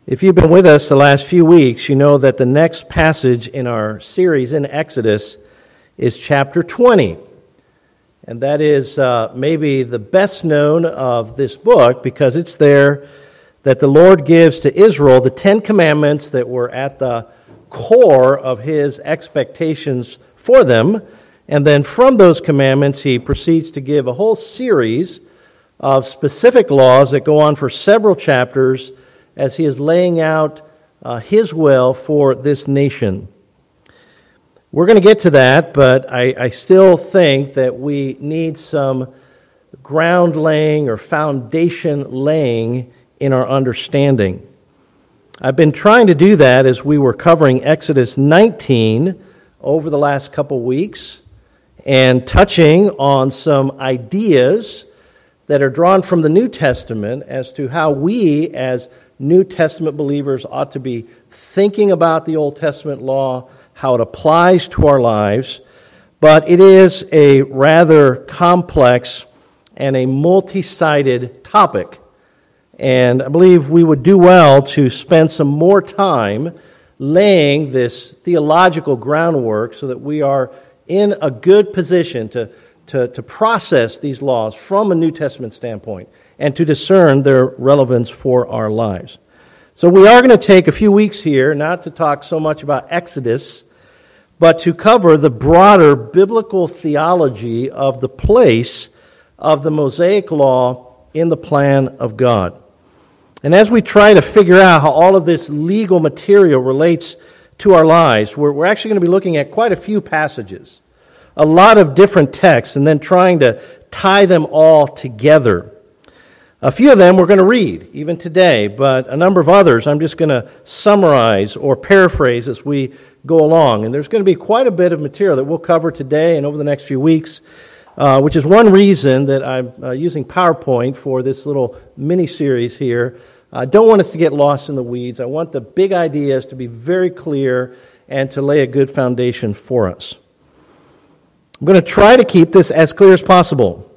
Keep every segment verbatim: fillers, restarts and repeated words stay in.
If you've been with us the last few weeks, you know that the next passage in our series in Exodus is chapter twenty. And that is uh, maybe the best known of this book because it's there that the Lord gives to Israel the Ten Commandments that were at the core of His expectations for them. And then from those commandments, He proceeds to give a whole series of specific laws that go on for several chapters as He is laying out uh, His will for this nation. We're going to get to that, but I, I still think that we need some ground laying or foundation laying in our understanding. I've been trying to do that as we were covering Exodus nineteen over the last couple weeks and touching on some ideas that are drawn from the New Testament as to how we as New Testament believers ought to be thinking about the Old Testament law, how it applies to our lives. But it is a rather complex and a multi-sided topic. And I believe we would do well to spend some more time laying this theological groundwork so that we are in a good position to, to, to process these laws from a New Testament standpoint and to discern their relevance for our lives. So we are going to take a few weeks here, not to talk so much about Exodus, but to cover the broader biblical theology of the place of the Mosaic Law in the plan of God. And as we try to figure out how all of this legal material relates to our lives, we're, we're actually going to be looking at quite a few passages, a lot of different texts, and then trying to tie them all together. A few of them we're going to read, even today, but a number of others I'm just going to summarize or paraphrase as we go along. And there's going to be quite a bit of material that we'll cover today and over the next few weeks, uh, which is one reason that I'm uh, using PowerPoint for this little mini-series here. I don't want us to get lost in the weeds. I want the big ideas to be very clear and to lay a good foundation for us. I'm going to try to keep this as clear as possible.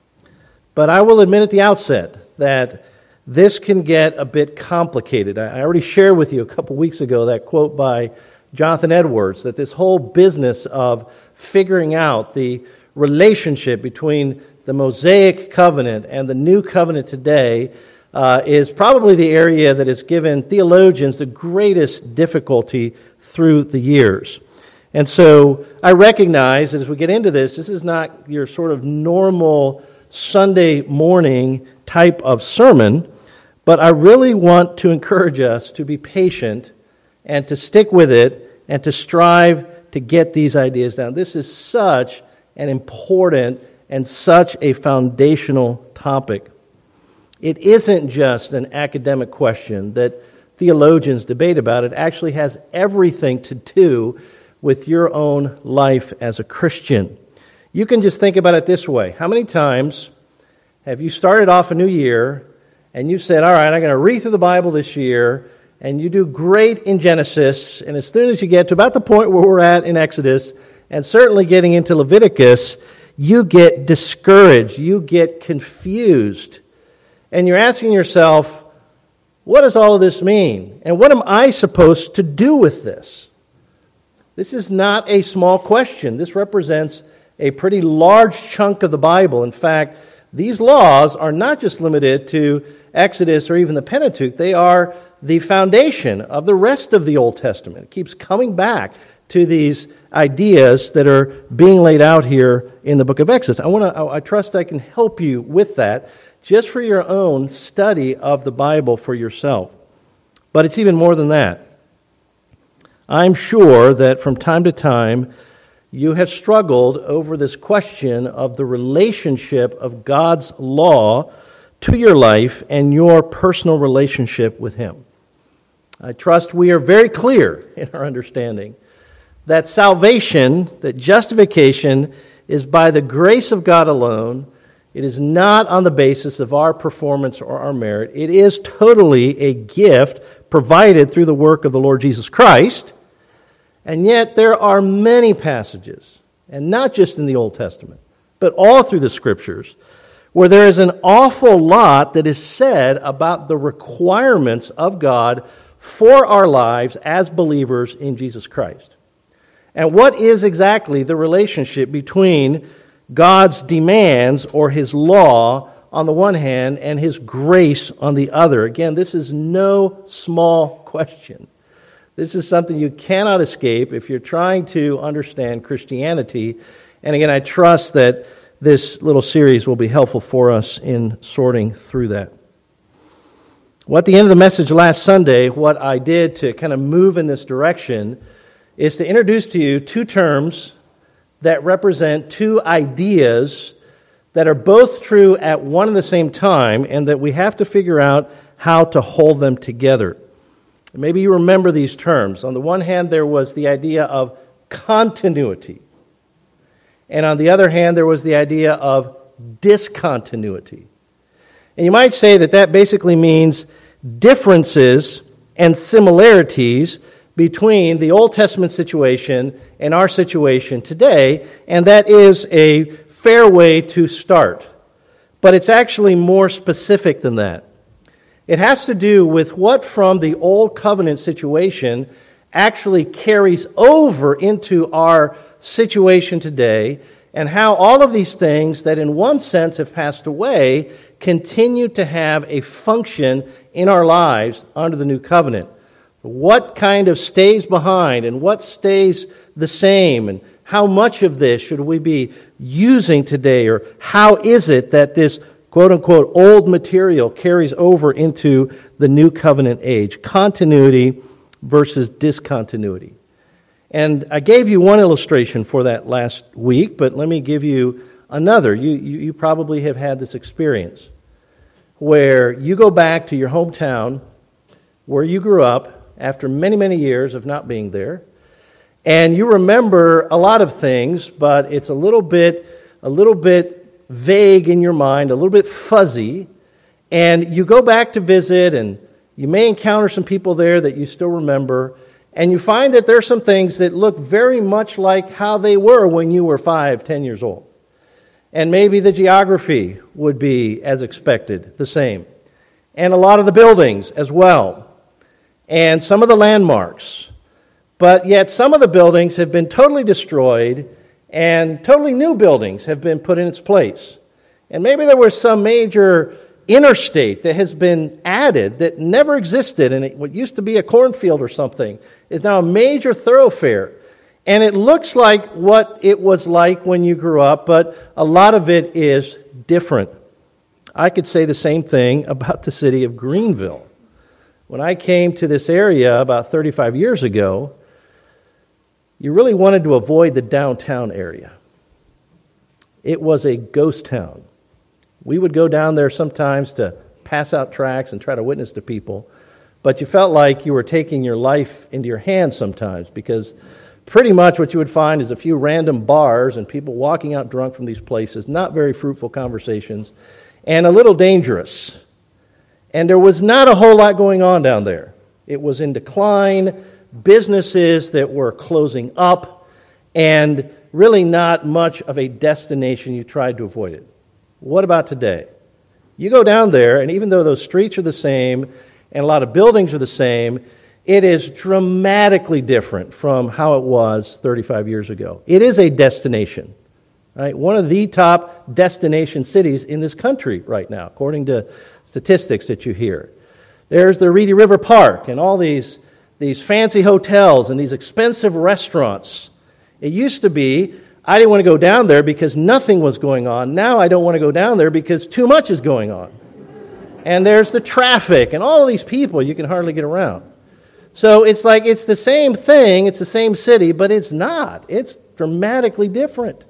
But I will admit at the outset that this can get a bit complicated. I already shared with you a couple weeks ago that quote by Jonathan Edwards, that this whole business of figuring out the relationship between the Mosaic covenant and the new covenant today uh, is probably the area that has given theologians the greatest difficulty through the years. And so I recognize that as we get into this, this is not your sort of normal Sunday morning type of sermon, but I really want to encourage us to be patient and to stick with it and to strive to get these ideas down. This is such an important and such a foundational topic. It isn't just an academic question that theologians debate about. It actually has everything to do with your own life as a Christian. You can just think about it this way. How many times have you started off a new year and you said, all right, I'm going to read through the Bible this year, and you do great in Genesis, and as soon as you get to about the point where we're at in Exodus, and certainly getting into Leviticus, you get discouraged, you get confused, and you're asking yourself, what does all of this mean? And what am I supposed to do with this? This is not a small question. This represents a pretty large chunk of the Bible. In fact, these laws are not just limited to Exodus or even the Pentateuch. They are the foundation of the rest of the Old Testament. It keeps coming back to these ideas that are being laid out here in the book of Exodus. I want to. I trust I can help you with that, just for your own study of the Bible for yourself. But it's even more than that. I'm sure that from time to time, you have struggled over this question of the relationship of God's law to your life and your personal relationship with Him. I trust we are very clear in our understanding that salvation, that justification, is by the grace of God alone. It is not on the basis of our performance or our merit. It is totally a gift provided through the work of the Lord Jesus Christ. And yet there are many passages, and not just in the Old Testament, but all through the Scriptures, where there is an awful lot that is said about the requirements of God for our lives as believers in Jesus Christ. And what is exactly the relationship between God's demands or His law on the one hand and His grace on the other? Again, this is no small question. This is something you cannot escape if you're trying to understand Christianity. And again, I trust that this little series will be helpful for us in sorting through that. Well, at the end of the message last Sunday, what I did to kind of move in this direction is to introduce to you two terms that represent two ideas that are both true at one and the same time, and that we have to figure out how to hold them together. Maybe you remember these terms. On the one hand, there was the idea of continuity. And on the other hand, there was the idea of discontinuity. And you might say that that basically means differences and similarities between the Old Testament situation and our situation today, and that is a fair way to start. But it's actually more specific than that. It has to do with what from the Old Covenant situation actually carries over into our situation today, and how all of these things that in one sense have passed away continue to have a function in our lives under the new covenant. What kind of stays behind and what stays the same, and how much of this should we be using today, or how is it that this quote-unquote old material carries over into the new covenant age? Continuity versus discontinuity. And I gave you one illustration for that last week, but let me give you another. You, you, you probably have had this experience where you go back to your hometown where you grew up after many, many years of not being there, and you remember a lot of things, but it's a little bit, a little bit vague in your mind, a little bit fuzzy, and you go back to visit, and you may encounter some people there that you still remember, and you find that there are some things that look very much like how they were when you were five, ten years old. And maybe the geography would be, as expected, the same. And a lot of the buildings as well. And some of the landmarks. But yet some of the buildings have been totally destroyed, and totally new buildings have been put in its place. And maybe there was some major interstate that has been added that never existed, and it, what used to be a cornfield or something is now a major thoroughfare. And it looks like what it was like when you grew up, but a lot of it is different. I could say the same thing about the city of Greenville. When I came to this area about thirty-five years ago, you really wanted to avoid the downtown area. It was a ghost town. We would go down there sometimes to pass out tracts and try to witness to people, but you felt like you were taking your life into your hands sometimes, because pretty much what you would find is a few random bars and people walking out drunk from these places, not very fruitful conversations, and a little dangerous. And there was not a whole lot going on down there. It was in decline, businesses that were closing up, and really not much of a destination. You tried to avoid it. What about today? You go down there, and even though those streets are the same and a lot of buildings are the same, it is dramatically different from how it was thirty-five years ago. It is a destination, right? One of the top destination cities in this country right now, according to statistics that you hear. There's the Reedy River Park and all these, these fancy hotels and these expensive restaurants. It used to be, I didn't want to go down there because nothing was going on. Now I don't want to go down there because too much is going on. And there's the traffic and all of these people, you can hardly get around. So it's like it's the same thing, it's the same city, but it's not. It's dramatically different.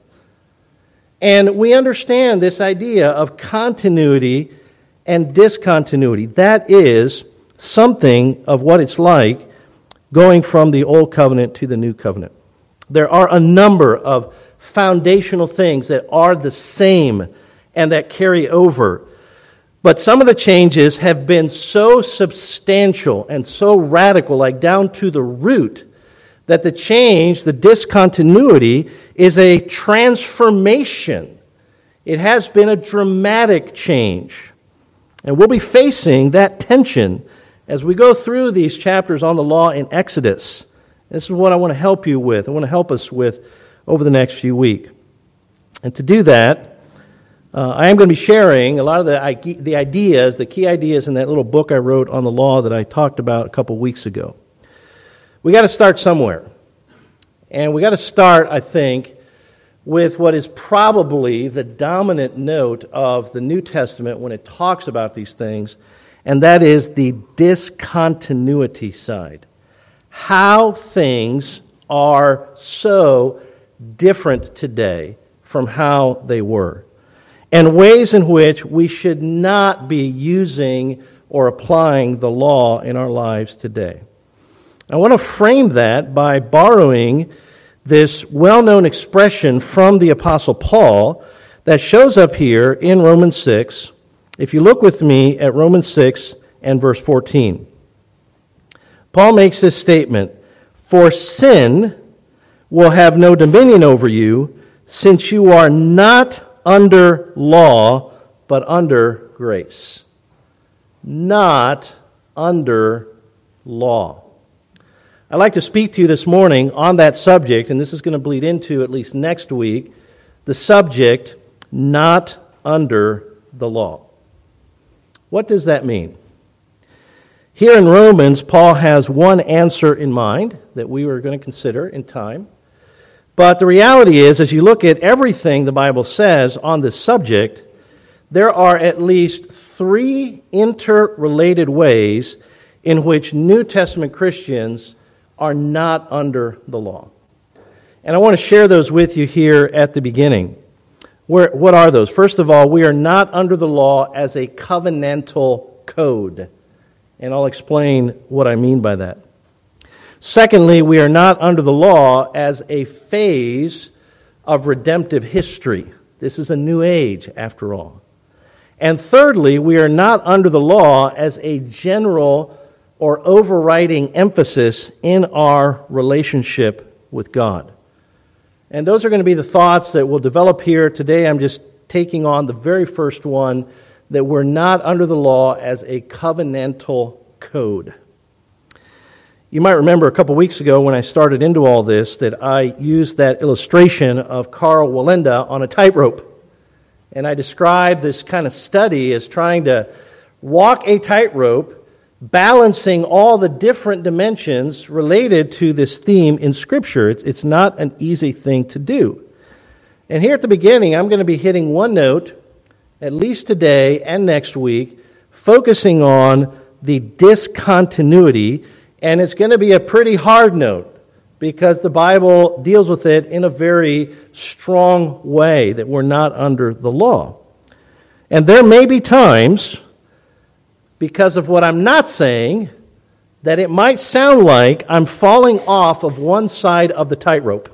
And we understand this idea of continuity and discontinuity. That is something of what it's like going from the Old Covenant to the New Covenant. There are a number of foundational things that are the same and that carry over. But some of the changes have been so substantial and so radical, like down to the root, that the change, the discontinuity, is a transformation It has been a dramatic change. And we'll be facing that tension as we go through these chapters on the law in Exodus. This is what I want to help you with. I want to help us with over the next few weeks. And to do that, uh, I am going to be sharing a lot of the, the ideas, the key ideas in that little book I wrote on the law that I talked about a couple weeks ago. We got to start somewhere. And we got to start, I think, with what is probably the dominant note of the New Testament when it talks about these things, and that is the discontinuity side. How things are so different today from how they were, and ways in which we should not be using or applying the law in our lives today. I want to frame that by borrowing this well-known expression from the Apostle Paul that shows up here in Romans six. If you look with me at Romans six and verse fourteen. Paul makes this statement, "For sin will have no dominion over you, since you are not under law, but under grace." Not under law. I'd like to speak to you this morning on that subject, and this is going to bleed into at least next week, the subject, not under the law. What does that mean? Here in Romans, Paul has one answer in mind that we were going to consider in time. But the reality is, as you look at everything the Bible says on this subject, there are at least three interrelated ways in which New Testament Christians are not under the law. And I want to share those with you here at the beginning. Where, what are those? First of all, we are not under the law as a covenantal code. And I'll explain what I mean by that. Secondly, we are not under the law as a phase of redemptive history. This is a new age, after all. And thirdly, we are not under the law as a general or overriding emphasis in our relationship with God. And those are going to be the thoughts that we'll develop here. Today I'm just taking on the very first one, that we're not under the law as a covenantal code. You might remember a couple weeks ago when I started into all this that I used that illustration of Karl Wallenda on a tightrope. And I described this kind of study as trying to walk a tightrope, balancing all the different dimensions related to this theme in Scripture. It's, it's not an easy thing to do. And here at the beginning, I'm going to be hitting one note, at least today and next week, focusing on the discontinuity, and it's going to be a pretty hard note because the Bible deals with it in a very strong way, that we're not under the law. And there may be times, because of what I'm not saying, that it might sound like I'm falling off of one side of the tightrope,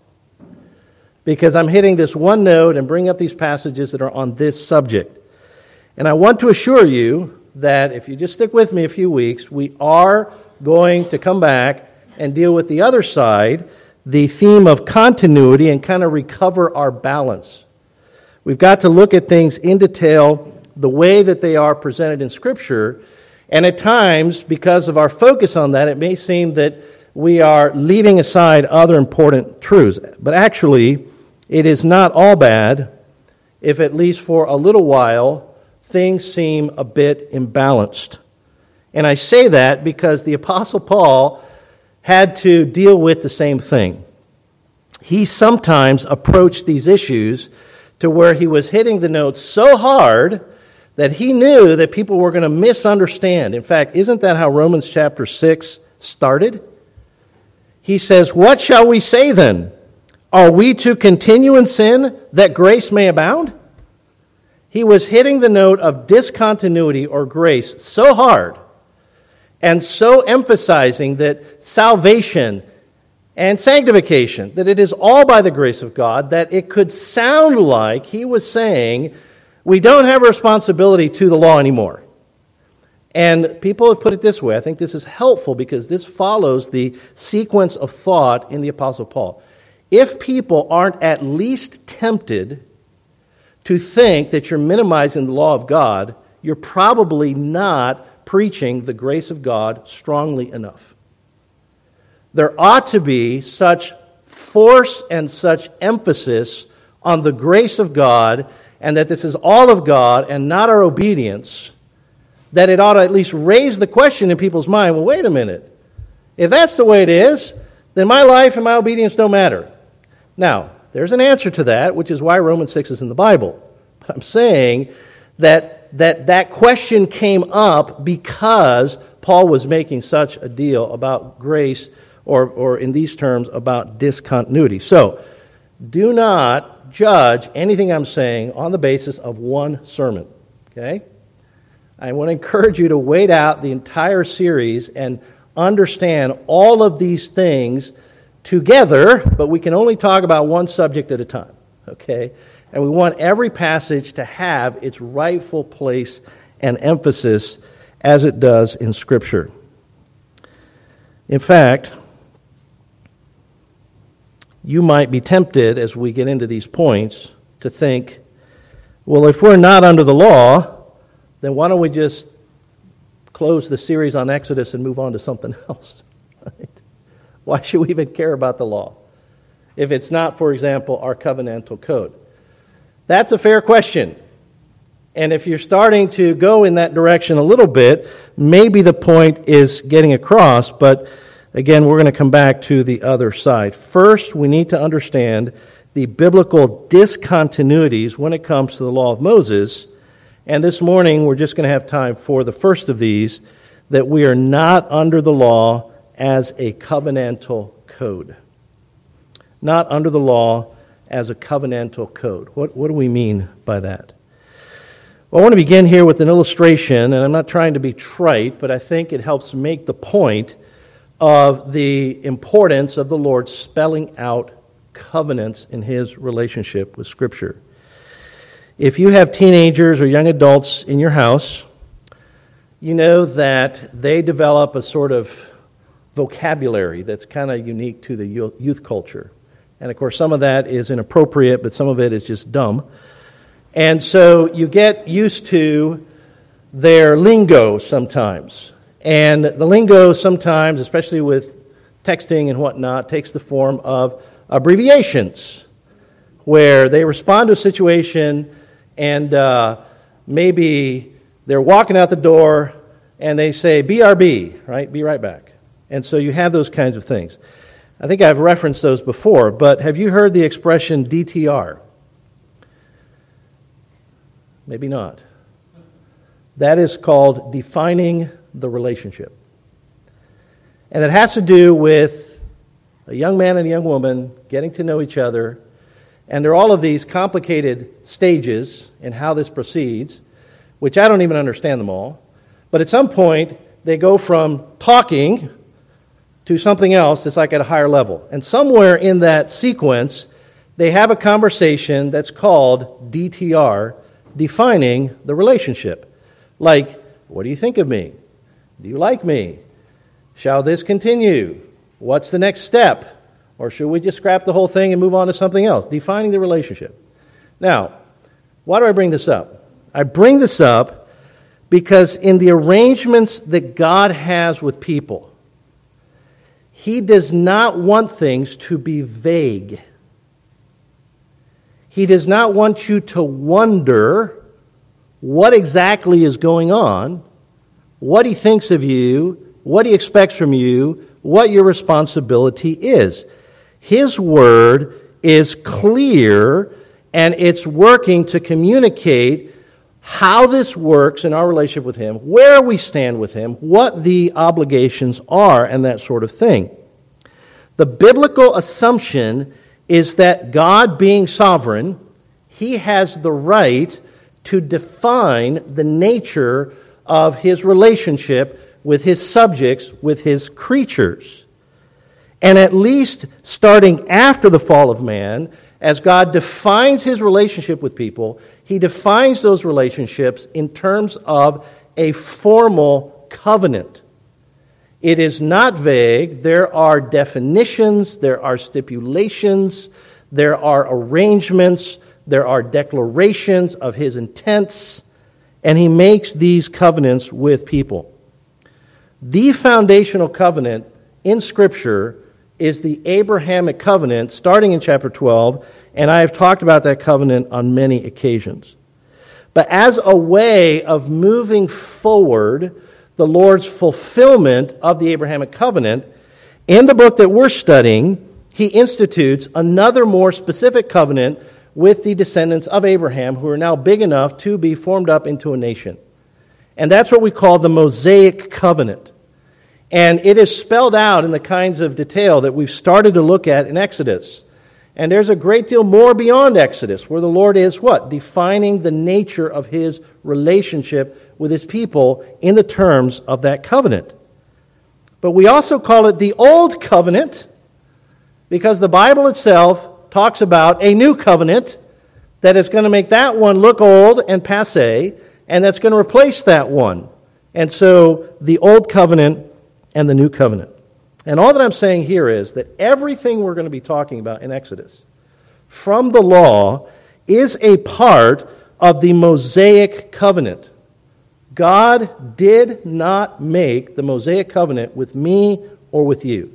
because I'm hitting this one note and bringing up these passages that are on this subject. And I want to assure you that if you just stick with me a few weeks, we are going to come back and deal with the other side, the theme of continuity, and kind of recover our balance. We've got to look at things in detail, the way that they are presented in Scripture, and at times, because of our focus on that, it may seem that we are leaving aside other important truths. But actually, it is not all bad if, at least for a little while, things seem a bit imbalanced. And I say that because the Apostle Paul had to deal with the same thing. He sometimes approached these issues to where he was hitting the notes so hard that he knew that people were going to misunderstand. In fact, isn't that how Romans chapter six started? He says, "What shall we say then? Are we to continue in sin that grace may abound?" He was hitting the note of discontinuity or grace so hard and so emphasizing that salvation and sanctification, that it is all by the grace of God, that it could sound like he was saying we don't have a responsibility to the law anymore. And people have put it this way. I think this is helpful because this follows the sequence of thought in the Apostle Paul. If people aren't at least tempted to think that you're minimizing the law of God, you're probably not preaching the grace of God strongly enough. There ought to be such force and such emphasis on the grace of God and that this is all of God and not our obedience, that it ought to at least raise the question in people's mind, well, wait a minute. If that's the way it is, then my life and my obedience don't matter. Now, there's an answer to that, which is why Romans six is in the Bible. But I'm saying that that, that question came up because Paul was making such a deal about grace, or, or in these terms, about discontinuity. So, do not judge anything I'm saying on the basis of one sermon. Okay? I want to encourage you to wait out the entire series and understand all of these things together, but we can only talk about one subject at a time, okay? And we want every passage to have its rightful place and emphasis as it does in Scripture. In fact, you might be tempted as we get into these points to think, well, if we're not under the law, then why don't we just close the series on Exodus and move on to something else? Right? Why should we even care about the law if it's not, for example, our covenantal code? That's a fair question. And if you're starting to go in that direction a little bit, maybe the point is getting across, but again, we're going to come back to the other side. First, we need to understand the biblical discontinuities when it comes to the law of Moses. And this morning, we're just going to have time for the first of these, that we are not under the law as a covenantal code. Not under the law as a covenantal code. What, what do we mean by that? Well, I want to begin here with an illustration, and I'm not trying to be trite, but I think it helps make the point of the importance of the Lord spelling out covenants in His relationship with Scripture. If you have teenagers or young adults in your house, you know that they develop a sort of vocabulary that's kind of unique to the youth culture. And of course, some of that is inappropriate, but some of it is just dumb. And so you get used to their lingo sometimes. And the lingo sometimes, especially with texting and whatnot, takes the form of abbreviations, where they respond to a situation and uh, maybe they're walking out the door and they say B R B, right? Be right back. And so you have those kinds of things. I think I've referenced those before, but have you heard the expression D T R? Maybe not. That is called defining the relationship. And it has to do with a young man and a young woman getting to know each other. And there are all of these complicated stages in how this proceeds, which I don't even understand them all. But at some point, they go from talking to something else that's like at a higher level. And somewhere in that sequence, they have a conversation that's called D T R, defining the relationship. Like, what do you think of me? Do you like me? Shall this continue? What's the next step? Or should we just scrap the whole thing and move on to something else? Defining the relationship. Now, why do I bring this up? I bring this up because in the arrangements that God has with people, He does not want things to be vague. He does not want you to wonder what exactly is going on, what He thinks of you, what He expects from you, what your responsibility is. His Word is clear, and it's working to communicate how this works in our relationship with Him, where we stand with Him, what the obligations are, and that sort of thing. The biblical assumption is that God, being sovereign, He has the right to define the nature of His relationship with His subjects, with His creatures. And at least starting after the fall of man, as God defines His relationship with people, He defines those relationships in terms of a formal covenant. It is not vague. There are definitions, there are stipulations, there are arrangements, There are declarations of his intents, and he makes these covenants with people. The foundational covenant in Scripture is the Abrahamic covenant, starting in chapter twelve, and I have talked about that covenant on many occasions. But as a way of moving forward the Lord's fulfillment of the Abrahamic covenant, in the book that we're studying, he institutes another more specific covenant with the descendants of Abraham, who are now big enough to be formed up into a nation. And that's what we call the Mosaic covenant. And it is spelled out in the kinds of detail that we've started to look at in Exodus. And there's a great deal more beyond Exodus, where the Lord is what? Defining the nature of his relationship with his people in the terms of that covenant. But we also call it the Old Covenant, because the Bible itself talks about a new covenant that is going to make that one look old and passé, and that's going to replace that one. And so the Old Covenant and the New Covenant. And all that I'm saying here is that everything we're going to be talking about in Exodus from the law is a part of the Mosaic covenant. God did not make the Mosaic covenant with me or with you.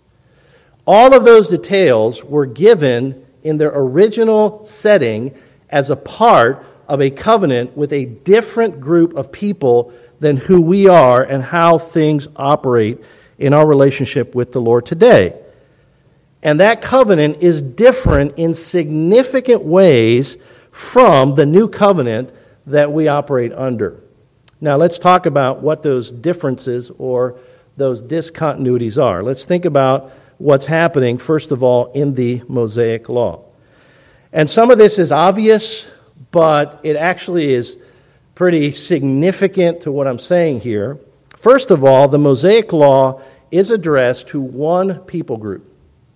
All of those details were given in their original setting as a part of a covenant with a different group of people than who we are and how things operate in our relationship with the Lord today. And that covenant is different in significant ways from the new covenant that we operate under. Now let's talk about what those differences or those discontinuities are. Let's think about what's happening, first of all, in the Mosaic law. And some of this is obvious, but it actually is pretty significant to what I'm saying here. First of all, the Mosaic law is addressed to one people group,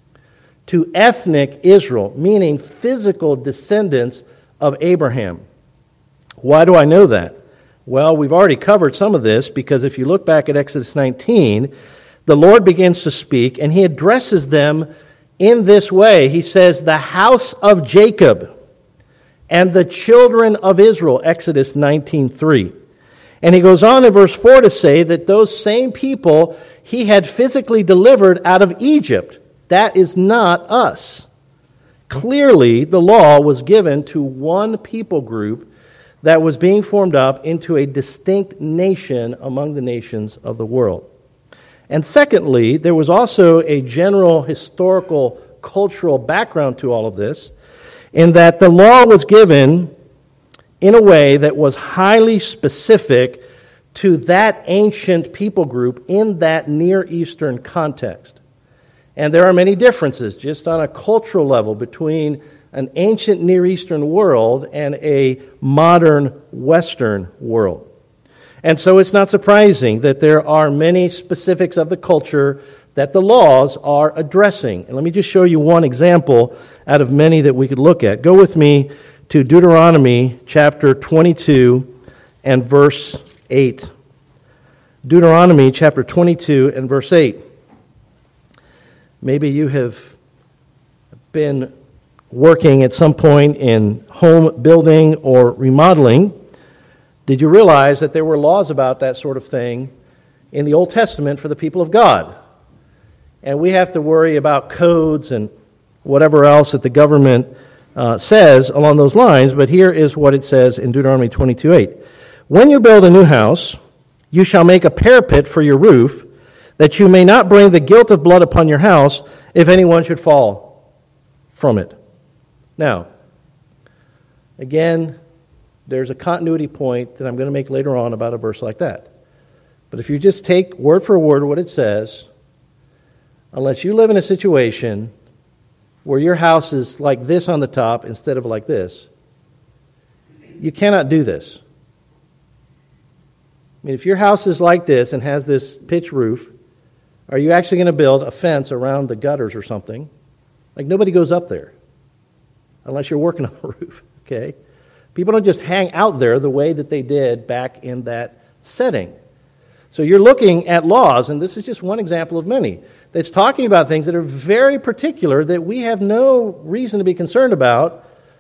to ethnic Israel, meaning physical descendants of Abraham. Why do I know that? Well, we've already covered some of this, because if you look back at Exodus nineteen, the Lord begins to speak, and he addresses them in this way. He says, the house of Jacob and the children of Israel, Exodus nineteen three. And he goes on in verse four to say that those same people he had physically delivered out of Egypt. That is not us. Clearly, the law was given to one people group that was being formed up into a distinct nation among the nations of the world. And secondly, there was also a general historical, cultural background to all of this, in that the law was given in a way that was highly specific to that ancient people group in that Near Eastern context. And there are many differences just on a cultural level between an ancient Near Eastern world and a modern Western world. And so it's not surprising that there are many specifics of the culture that the laws are addressing. And let me just show you one example out of many that we could look at. Go with me to Deuteronomy chapter twenty-two and verse eight. Deuteronomy chapter twenty-two and verse eight. Maybe you have been working at some point in home building or remodeling. Did you realize that there were laws about that sort of thing in the Old Testament for the people of God? And we have to worry about codes and whatever else that the government uh, says along those lines, but here is what it says in Deuteronomy twenty-two eight. When you build a new house, you shall make a parapet for your roof, that you may not bring the guilt of blood upon your house if anyone should fall from it. Now, again, there's a continuity point that I'm going to make later on about a verse like that. But if you just take word for word what it says, unless you live in a situation where your house is like this on the top instead of like this, you cannot do this. I mean, if your house is like this and has this pitch roof, are you actually going to build a fence around the gutters or something? Like, nobody goes up there unless you're working on the roof, okay? People don't just hang out there the way that they did back in that setting. So you're looking at laws, and this is just one example of many, that's talking about things that are very particular that we have no reason to be concerned about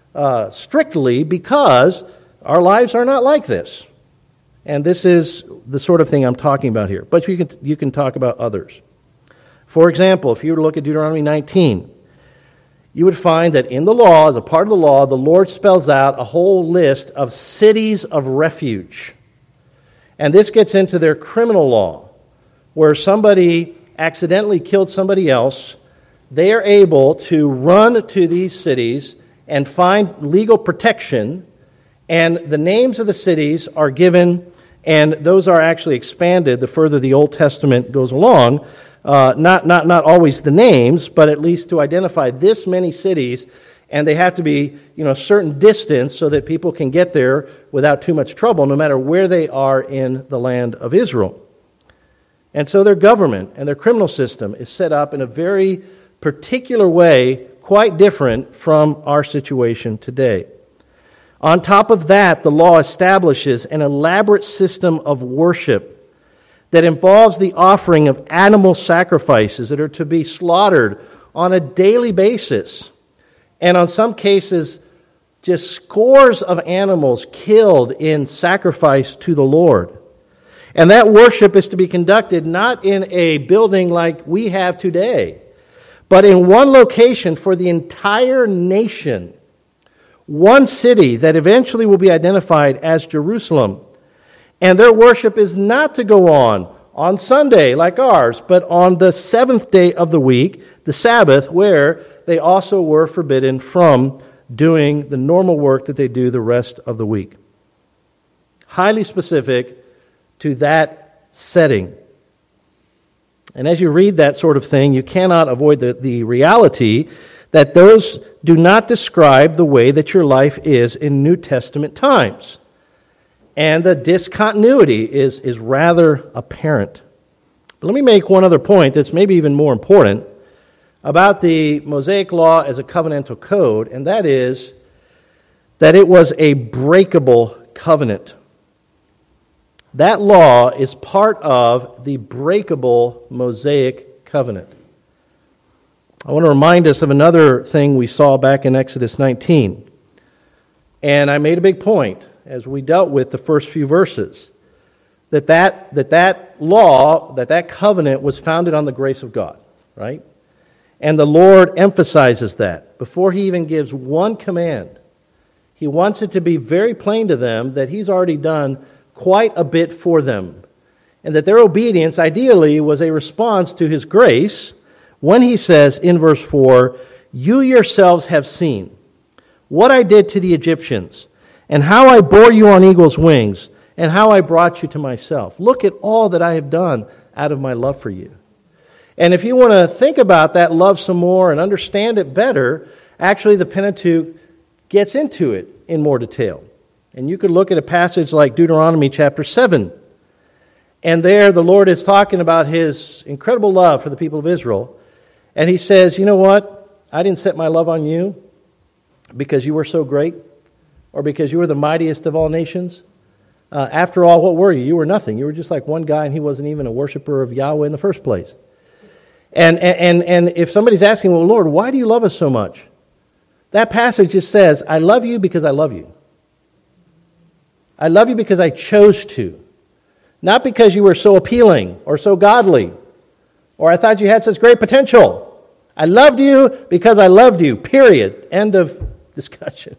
uh, strictly because our lives are not like this. And this is the sort of thing I'm talking about here. But you can, you can talk about others. For example, if you were to look at Deuteronomy nineteen, you would find that in the law, as a part of the law, the Lord spells out a whole list of cities of refuge. And this gets into their criminal law, where somebody accidentally killed somebody else. They are able to run to these cities and find legal protection, and the names of the cities are given, and those are actually expanded the further the Old Testament goes along. Uh, not, not, not always the names, but at least to identify this many cities, and they have to be, you know, a certain distance so that people can get there without too much trouble, no matter where they are in the land of Israel. And so their government and their criminal system is set up in a very particular way, quite different from our situation today. On top of that, the law establishes an elaborate system of worship that involves the offering of animal sacrifices that are to be slaughtered on a daily basis. And on some cases, just scores of animals killed in sacrifice to the Lord. And that worship is to be conducted not in a building like we have today, but in one location for the entire nation. One city that eventually will be identified as Jerusalem. And their worship is not to go on on Sunday like ours, but on the seventh day of the week, the Sabbath, where they also were forbidden from doing the normal work that they do the rest of the week. Highly specific to that setting. And as you read that sort of thing, you cannot avoid the, the reality that those do not describe the way that your life is in New Testament times. And the discontinuity is, is rather apparent. But let me make one other point that's maybe even more important about the Mosaic Law as a covenantal code, and that is that it was a breakable covenant. That law is part of the breakable Mosaic covenant. I want to remind us of another thing we saw back in Exodus nineteen. And I made a big point as we dealt with the first few verses, that that, that that law, that that covenant was founded on the grace of God, right? And the Lord emphasizes that before He even gives one command. He wants it to be very plain to them that He's already done quite a bit for them, and that their obedience ideally was a response to His grace when He says in verse four, "You yourselves have seen what I did to the Egyptians, and how I bore you on eagle's wings, and how I brought you to myself. Look at all that I have done out of my love for you." And if you want to think about that love some more and understand it better, actually the Pentateuch gets into it in more detail. And you could look at a passage like Deuteronomy chapter seven. And there the Lord is talking about His incredible love for the people of Israel. And He says, you know what? I didn't set my love on you because you were so great, or because you were the mightiest of all nations. Uh, after all, what were you? You were nothing. You were just like one guy, and he wasn't even a worshiper of Yahweh in the first place. And, and, and if somebody's asking, well, Lord, why do you love us so much? That passage just says, I love you because I love you. I love you because I chose to. Not because you were so appealing or so godly, or I thought you had such great potential. I loved you because I loved you, period. End of discussion.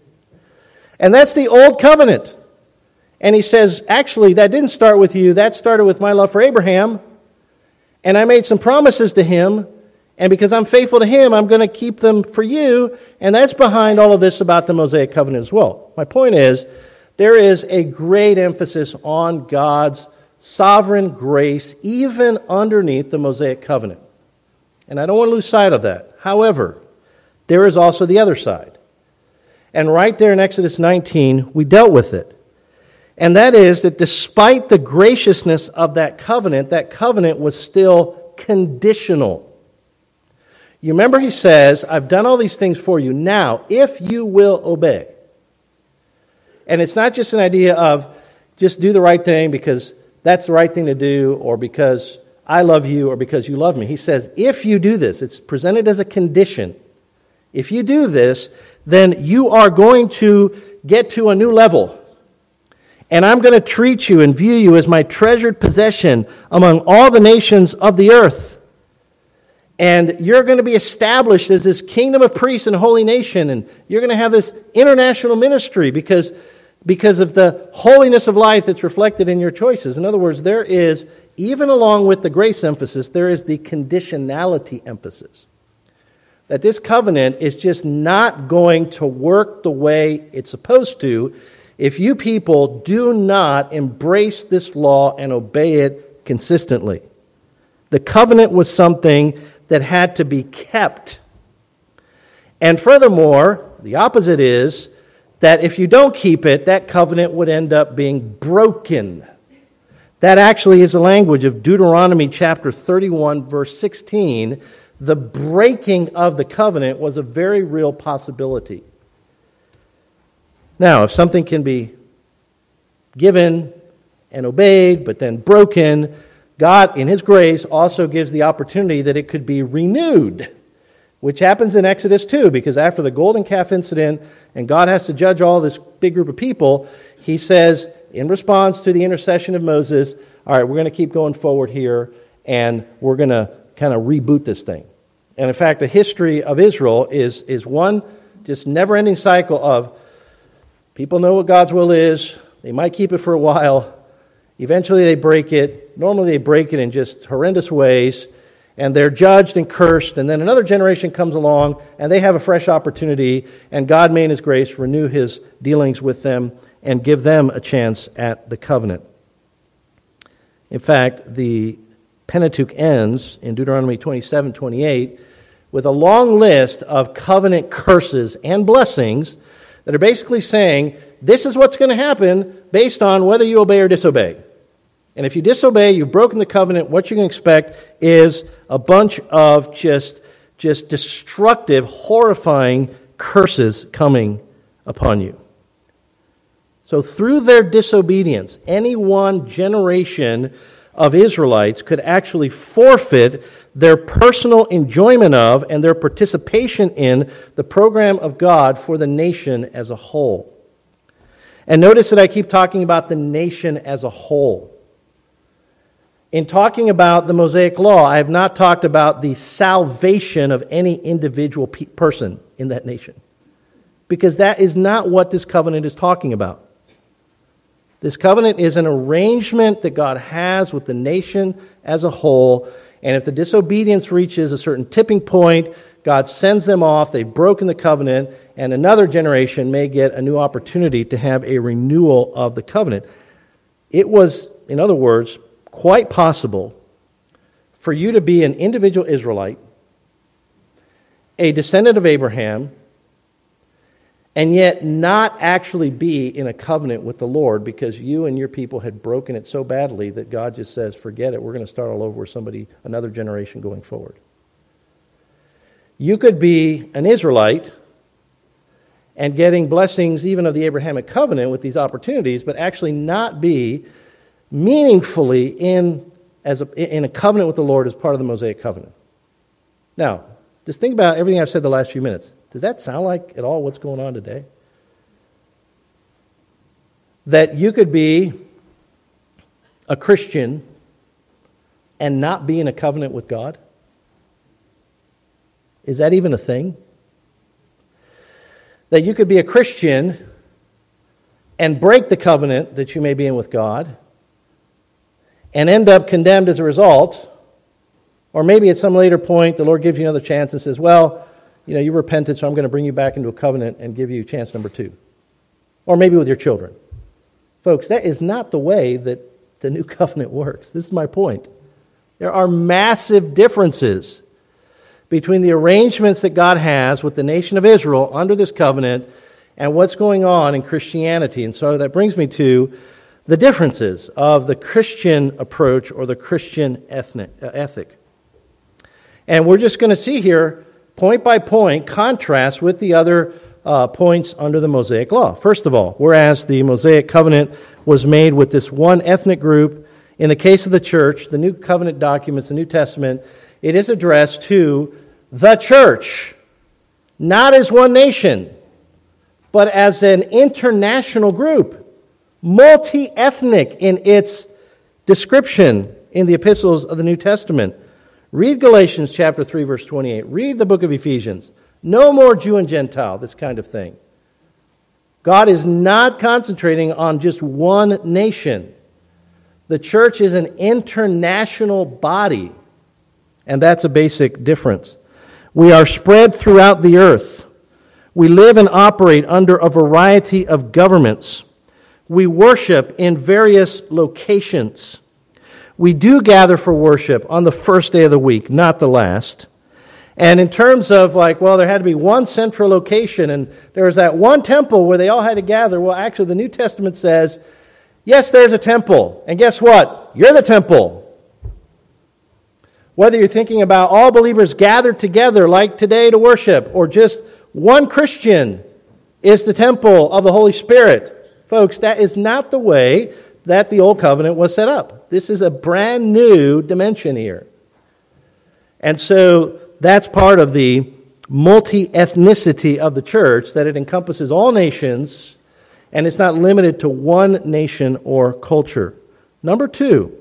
And that's the old covenant. And He says, actually, that didn't start with you. That started with my love for Abraham. And I made some promises to him. And because I'm faithful to him, I'm going to keep them for you. And that's behind all of this about the Mosaic covenant as well. My point is, there is a great emphasis on God's sovereign grace, even underneath the Mosaic covenant. And I don't want to lose sight of that. However, there is also the other side. And right there in Exodus nineteen, we dealt with it. And that is that despite the graciousness of that covenant, that covenant was still conditional. You remember He says, I've done all these things for you. Now, if you will obey. And it's not just an idea of just do the right thing because that's the right thing to do, or because I love you, or because you love me. He says, if you do this, it's presented as a condition. If you do this, then you are going to get to a new level. And I'm going to treat you and view you as my treasured possession among all the nations of the earth. And you're going to be established as this kingdom of priests and holy nation. And you're going to have this international ministry because, because of the holiness of life that's reflected in your choices. In other words, there is, even along with the grace emphasis, there is the conditionality emphasis. That this covenant is just not going to work the way it's supposed to if you people do not embrace this law and obey it consistently. The covenant was something that had to be kept. And furthermore, the opposite is that if you don't keep it, that covenant would end up being broken. That actually is the language of Deuteronomy chapter thirty-one, verse sixteen. The breaking of the covenant was a very real possibility. Now, if something can be given and obeyed, but then broken, God, in His grace, also gives the opportunity that it could be renewed, which happens in Exodus two, because after the golden calf incident, and God has to judge all this big group of people, He says, in response to the intercession of Moses, all right, we're going to keep going forward here, and we're going to kind of reboot this thing. And in fact, the history of Israel is, is one just never-ending cycle of people know what God's will is, they might keep it for a while, eventually they break it, normally they break it in just horrendous ways, and they're judged and cursed, and then another generation comes along, and they have a fresh opportunity, and God may in His grace renew His dealings with them and give them a chance at the covenant. In fact, the Pentateuch ends in Deuteronomy twenty-seven twenty-eight with a long list of covenant curses and blessings that are basically saying, this is what's going to happen based on whether you obey or disobey. And if you disobey, you've broken the covenant, what you can expect is a bunch of just, just destructive, horrifying curses coming upon you. So through their disobedience, any one generation of Israelites could actually forfeit their personal enjoyment of and their participation in the program of God for the nation as a whole. And notice that I keep talking about the nation as a whole. In talking about the Mosaic Law, I have not talked about the salvation of any individual pe- person in that nation, because that is not what this covenant is talking about. This covenant is an arrangement that God has with the nation as a whole, and if the disobedience reaches a certain tipping point, God sends them off, they've broken the covenant, and another generation may get a new opportunity to have a renewal of the covenant. It was, in other words, quite possible for you to be an individual Israelite, a descendant of Abraham, and yet not actually be in a covenant with the Lord because you and your people had broken it so badly that God just says, forget it, we're going to start all over with somebody, another generation going forward. You could be an Israelite and getting blessings even of the Abrahamic covenant with these opportunities, but actually not be meaningfully in, as a, in a covenant with the Lord as part of the Mosaic covenant. Now, just think about everything I've said the last few minutes. Does that sound like at all what's going on today? That you could be a Christian and not be in a covenant with God? Is that even a thing? That you could be a Christian and break the covenant that you may be in with God and end up condemned as a result, or maybe at some later point the Lord gives you another chance and says, well, you know, you repented, so I'm going to bring you back into a covenant and give you chance number two. Or maybe with your children. Folks, that is not the way that the new covenant works. This is my point. There are massive differences between the arrangements that God has with the nation of Israel under this covenant and what's going on in Christianity. And so that brings me to the differences of the Christian approach or the Christian ethnic, uh, ethic. And we're just going to see here, point by point, contrast with the other uh, points under the Mosaic Law. First of all, whereas the Mosaic covenant was made with this one ethnic group, in the case of the church, the New Covenant documents, the New Testament, it is addressed to the church, not as one nation. but as an international group, multi-ethnic in its description in the epistles of the New Testament. Read Galatians chapter three, verse twenty-eight. Read the book of Ephesians. No more Jew and Gentile, this kind of thing. God is not concentrating on just one nation. The church is an international body, and that's a basic difference. We are spread throughout the earth. We live and operate under a variety of governments. We worship in various locations. We do gather for worship on the first day of the week, not the last. And in terms of like, well, there had to be one central location, and there was that one temple where they all had to gather. Well, actually, the New Testament says, yes, there's a temple. And guess what? You're the temple. Whether you're thinking about all believers gathered together like today to worship, or just one Christian is the temple of the Holy Spirit. Folks, that is not the way that the Old Covenant was set up. This is a brand new dimension here. And so that's part of the multi-ethnicity of the church, that it encompasses all nations, and it's not limited to one nation or culture. Number two,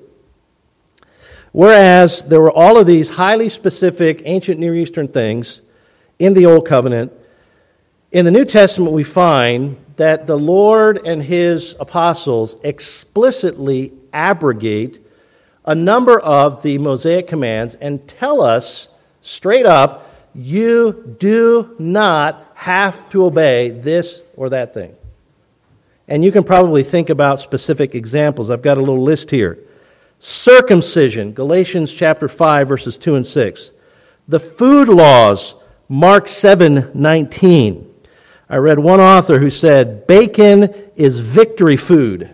whereas there were all of these highly specific ancient Near Eastern things in the Old Covenant, in the New Testament we find that the Lord and His apostles explicitly abrogate a number of the Mosaic commands and tell us straight up, you do not have to obey this or that thing. And you can probably think about specific examples. I've got a little list here. Circumcision, Galatians chapter five, verses two and six. The food laws, Mark seven nineteen. I read one author who said, bacon is victory food.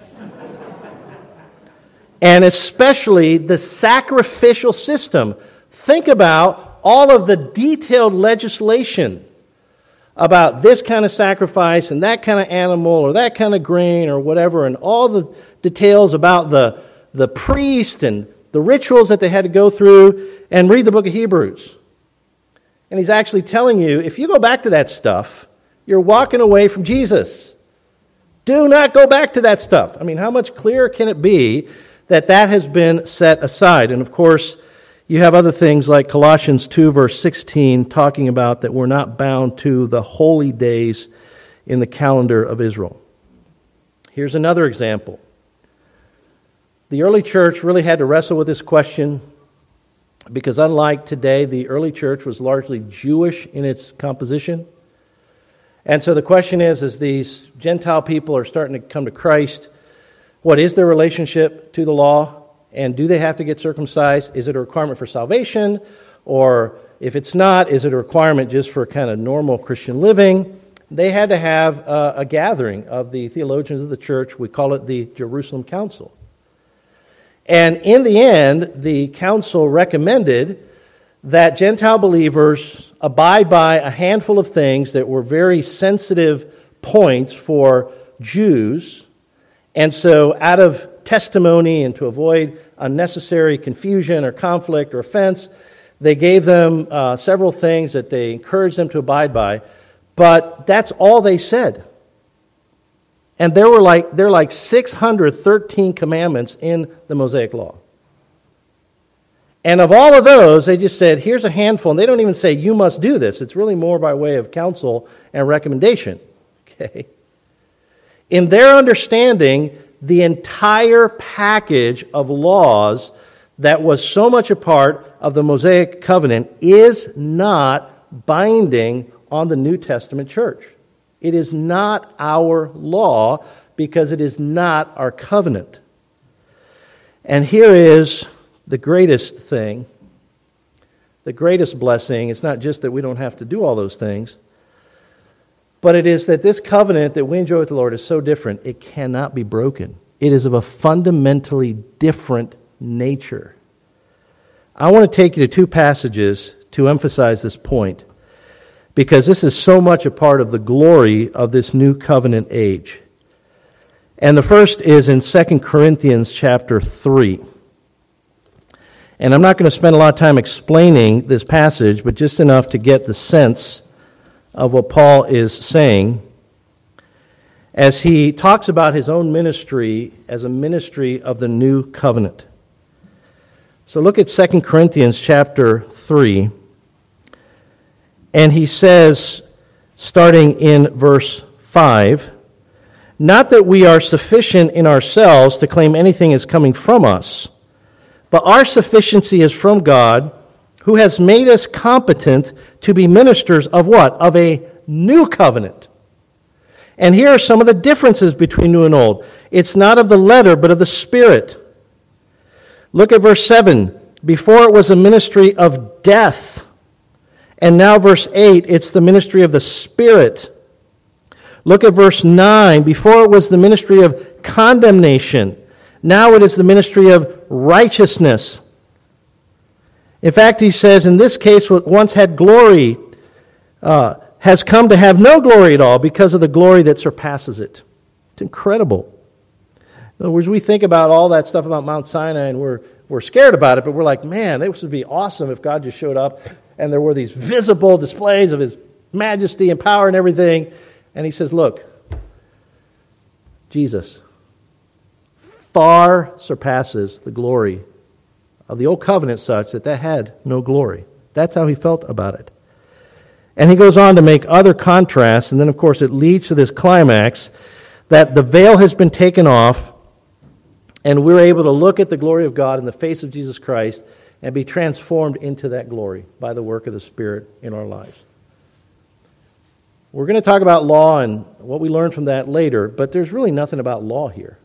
And especially the sacrificial system. Think about all of the detailed legislation about this kind of sacrifice and that kind of animal or that kind of grain or whatever, and all the details about the, the priest and the rituals that they had to go through. And read the book of Hebrews. And he's actually telling you, if you go back to that stuff, you're walking away from Jesus. Do not go back to that stuff. I mean, how much clearer can it be that that has been set aside? And of course, you have other things like Colossians two, verse sixteen, talking about that we're not bound to the holy days in the calendar of Israel. Here's another example. The early church really had to wrestle with this question because unlike today, the early church was largely Jewish in its composition. And so the question is, as these Gentile people are starting to come to Christ, what is their relationship to the law? And do they have to get circumcised? Is it a requirement for salvation? Or if it's not, is it a requirement just for kind of normal Christian living? They had to have a, a gathering of the theologians of the church. We call it the Jerusalem Council. And in the end, the council recommended that Gentile believers abide by a handful of things that were very sensitive points for Jews. And so out of testimony and to avoid unnecessary confusion or conflict or offense, they gave them uh, several things that they encouraged them to abide by. But that's all they said. And there were like there are like six hundred thirteen commandments in the Mosaic Law. And of all of those, they just said, here's a handful. And they don't even say, you must do this. It's really more by way of counsel and recommendation. Okay? In their understanding, the entire package of laws that was so much a part of the Mosaic covenant is not binding on the New Testament church. It is not our law because it is not our covenant. And here is the greatest thing, the greatest blessing. It's not just that we don't have to do all those things, but it is that this covenant that we enjoy with the Lord is so different, it cannot be broken. It is of a fundamentally different nature. I want to take you to two passages to emphasize this point, because this is so much a part of the glory of this new covenant age. And the first is in Second Corinthians chapter three. And I'm not going to spend a lot of time explaining this passage, but just enough to get the sense of what Paul is saying. as he talks about his own ministry as a ministry of the new covenant. So look at Second Corinthians chapter three, and he says, starting in verse five, "Not that we are sufficient in ourselves to claim anything is coming from us, but our sufficiency is from God, who has made us competent to be ministers of what? Of a new covenant." And here are some of the differences between new and old. It's not of the letter, but of the Spirit. Look at verse seven. "Before it was a ministry of death." And now verse eight, it's the ministry of the Spirit. Look at verse nine. "Before it was the ministry of condemnation. Now it is the ministry of righteousness." In fact, he says, in this case, what once had glory uh, has come to have no glory at all because of the glory that surpasses it. It's incredible. In other words, we think about all that stuff about Mount Sinai, and we're we're scared about it, but we're like, man, this would be awesome if God just showed up and there were these visible displays of His majesty and power and everything. And he says, look, Jesus far surpasses the glory of the old covenant such that that had no glory. That's how he felt about it. And he goes on to make other contrasts, and then of course it leads to this climax that the veil has been taken off, and we're able to look at the glory of God in the face of Jesus Christ and be transformed into that glory by the work of the Spirit in our lives. We're going to talk about law and what we learn from that later, but there's really nothing about law here.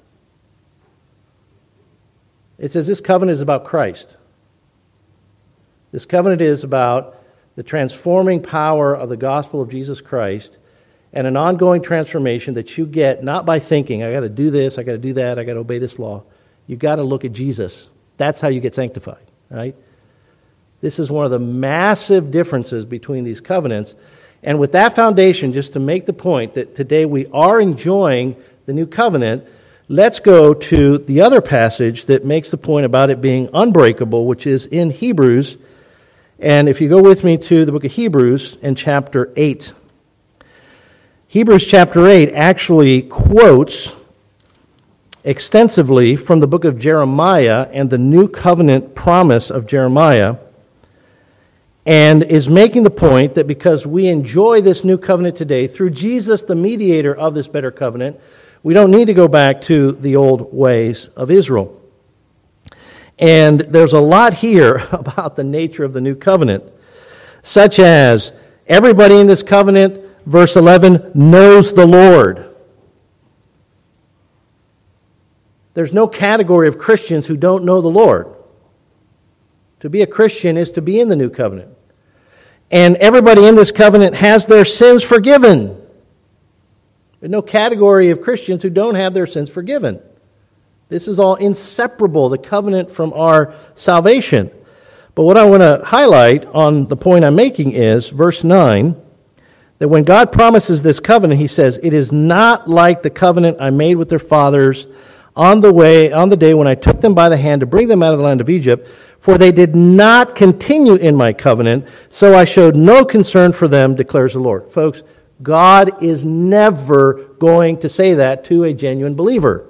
It says this covenant is about Christ. This covenant is about the transforming power of the gospel of Jesus Christ and an ongoing transformation that you get not by thinking, I got to do this, I got to do that, I got to obey this law. You've got to look at Jesus. That's how you get sanctified, right? This is one of the massive differences between these covenants. And with that foundation, just to make the point that today we are enjoying the new covenant, let's go to the other passage that makes the point about it being unbreakable, which is in Hebrews. And if you go with me to the book of Hebrews in chapter eight. Hebrews chapter eight actually quotes extensively from the book of Jeremiah and the new covenant promise of Jeremiah, and is making the point that because we enjoy this new covenant today through Jesus, the mediator of this better covenant, we don't need to go back to the old ways of Israel. And there's a lot here about the nature of the new covenant, such as everybody in this covenant, verse eleven, knows the Lord. There's no category of Christians who don't know the Lord. To be a Christian is to be in the new covenant. And everybody in this covenant has their sins forgiven. There's no category of Christians who don't have their sins forgiven. This is all inseparable, the covenant from our salvation. But what I want to highlight on the point I'm making is verse nine, that when God promises this covenant, He says, "It is not like the covenant I made with their fathers on the way, on the day when I took them by the hand to bring them out of the land of Egypt, for they did not continue in my covenant, so I showed no concern for them, declares the Lord." Folks, God is never going to say that to a genuine believer.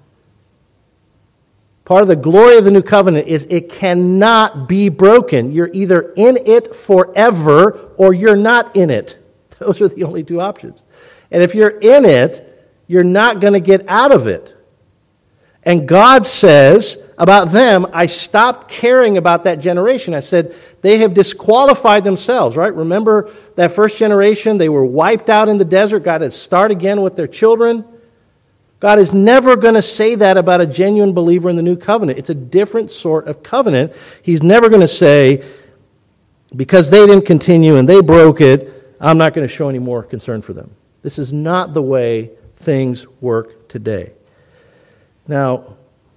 Part of the glory of the new covenant is it cannot be broken. You're either in it forever or you're not in it. Those are the only two options. And if you're in it, you're not going to get out of it. And God says about them, I stopped caring about that generation. I said, they have disqualified themselves, right? Remember that first generation, they were wiped out in the desert. God had to start again with their children. God is never going to say that about a genuine believer in the new covenant. It's a different sort of covenant. He's never going to say, because they didn't continue and they broke it, I'm not going to show any more concern for them. This is not the way things work today. Now,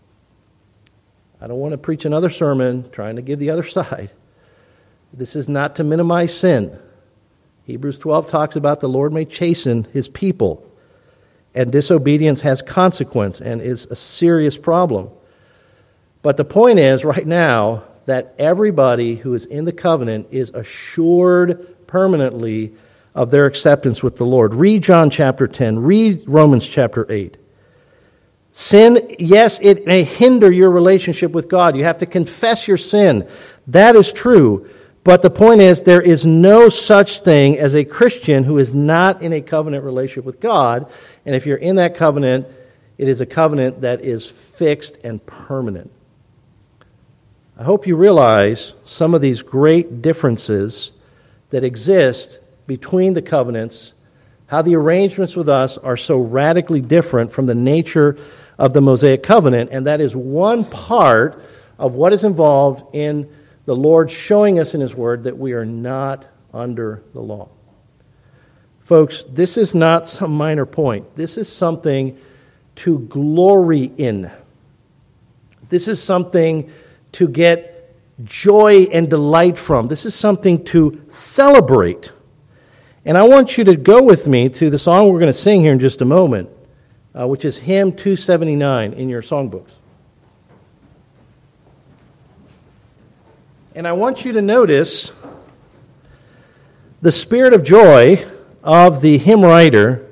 I don't want to preach another sermon trying to give the other side. This is not to minimize sin. Hebrews twelve talks about the Lord may chasten His people, and disobedience has consequence and is a serious problem. But the point is, right now, that everybody who is in the covenant is assured permanently of their acceptance with the Lord. Read John chapter ten. Read Romans chapter eight. Sin, yes, it may hinder your relationship with God. You have to confess your sin. That is true. But the point is, there is no such thing as a Christian who is not in a covenant relationship with God. And if you're in that covenant, it is a covenant that is fixed and permanent. I hope you realize some of these great differences that exist between the covenants, how the arrangements with us are so radically different from the nature of the Mosaic covenant, and that is one part of what is involved in the Lord showing us in His Word that we are not under the law. Folks, this is not some minor point. This is something to glory in. This is something to get joy and delight from. This is something to celebrate. And I want you to go with me to the song we're going to sing here in just a moment, uh, which is hymn two seventy-nine in your songbooks. And I want you to notice the spirit of joy of the hymn writer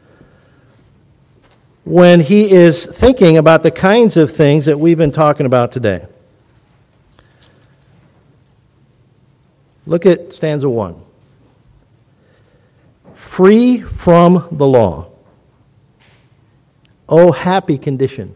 when he is thinking about the kinds of things that we've been talking about today. Look at stanza one. Free from the law. O happy condition.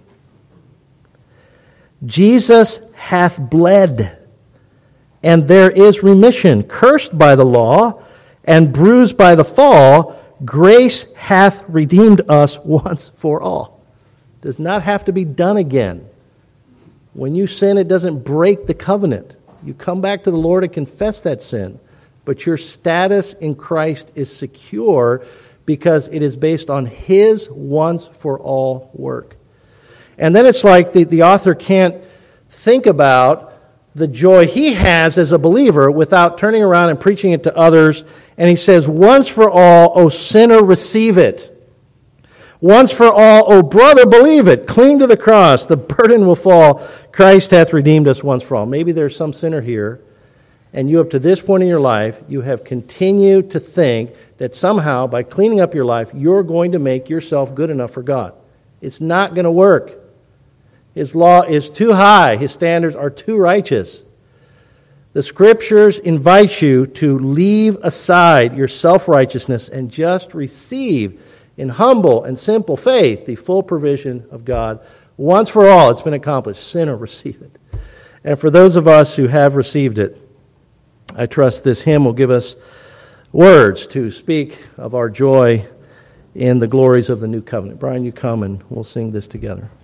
Jesus hath bled, and there is remission. Cursed by the law and bruised by the fall, grace hath redeemed us once for all. Does not have to be done again. When you sin, it doesn't break the covenant. You come back to the Lord and confess that sin. But your status in Christ is secure because it is based on His once-for-all work. And then it's like the, the author can't think about the joy he has as a believer without turning around and preaching it to others. And he says, once for all, O sinner, receive it. Once for all, O brother, believe it. Cling to the cross. The burden will fall. Christ hath redeemed us once for all. Maybe there's some sinner here, and you up to this point in your life, you have continued to think that somehow by cleaning up your life, you're going to make yourself good enough for God. It's not going to work. His law is too high. His standards are too righteous. The Scriptures invite you to leave aside your self-righteousness and just receive in humble and simple faith the full provision of God. Once for all, it's been accomplished. Sinner, receive it. And for those of us who have received it, I trust this hymn will give us words to speak of our joy in the glories of the new covenant. Brian, you come and we'll sing this together.